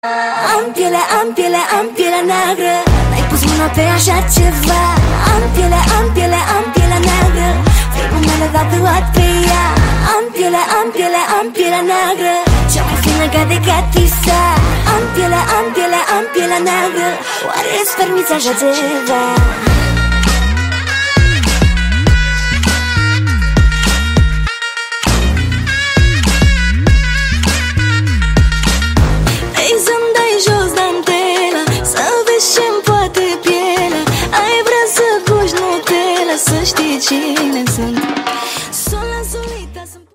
Am pielea neagră, n-ai pus mâna pe așa ceva. Am pielea neagră, vrei numele dat luat pe ea. Am pielea neagră, cea mai fină ca de catisa. Am pielea neagră, oare îți permiți așa ceva?